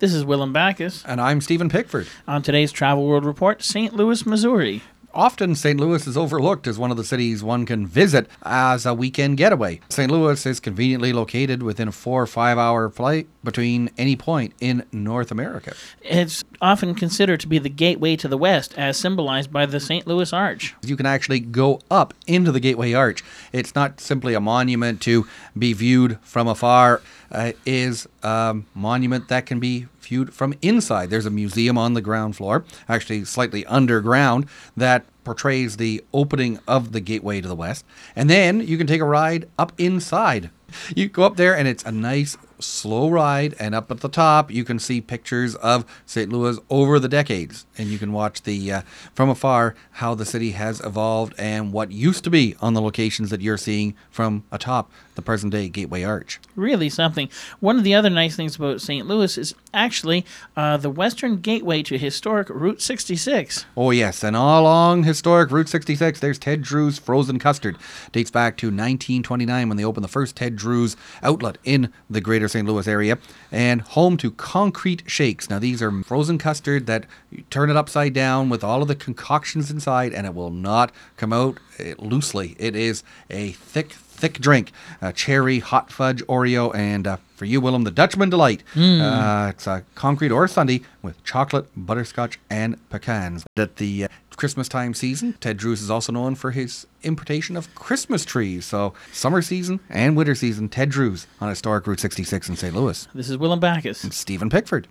This is Willem Backus. And I'm Stephen Pickford. On today's Travel World Report, St. Louis, Missouri. Often, St. Louis is overlooked as one of the cities one can visit as a weekend getaway. St. Louis is conveniently located within a 4 or 5 hour flight between any point in North America. It's often considered to be the gateway to the West, as symbolized by the St. Louis Arch. You can actually go up into the Gateway Arch. It's not simply a monument to be viewed from afar. It is a monument that can be viewed from inside. There's a museum on the ground floor, actually slightly underground, that portrays the opening of the gateway to the west. And then you can take a ride up inside. You go up there and it's a nice slow ride, and up at the top you can see pictures of St. Louis over the decades, and you can watch the from afar how the city has evolved and what used to be on the locations that you're seeing from atop the present day Gateway Arch. Really something. One of the other nice things about St. Louis is actually the western gateway to historic Route 66. Oh yes, and all along historic Route 66 there's Ted Drewes Frozen Custard. Dates back to 1929 when they opened the first Ted Drewes outlet in the greater St. Louis area, and home to Concrete Shakes. Now these are frozen custard that you turn it upside down with all of the concoctions inside, and it will not come out loosely. It is a thick drink. Cherry, hot fudge, Oreo, and for you, Willem, the Dutchman Delight. It's a concrete or sundae with chocolate, butterscotch, and pecans. At the Christmas time season, Ted Drewes is also known for his importation of Christmas trees. So summer season and winter season, Ted Drewes on historic Route 66 in St. Louis. This is Willem Backus. And Stephen Pickford.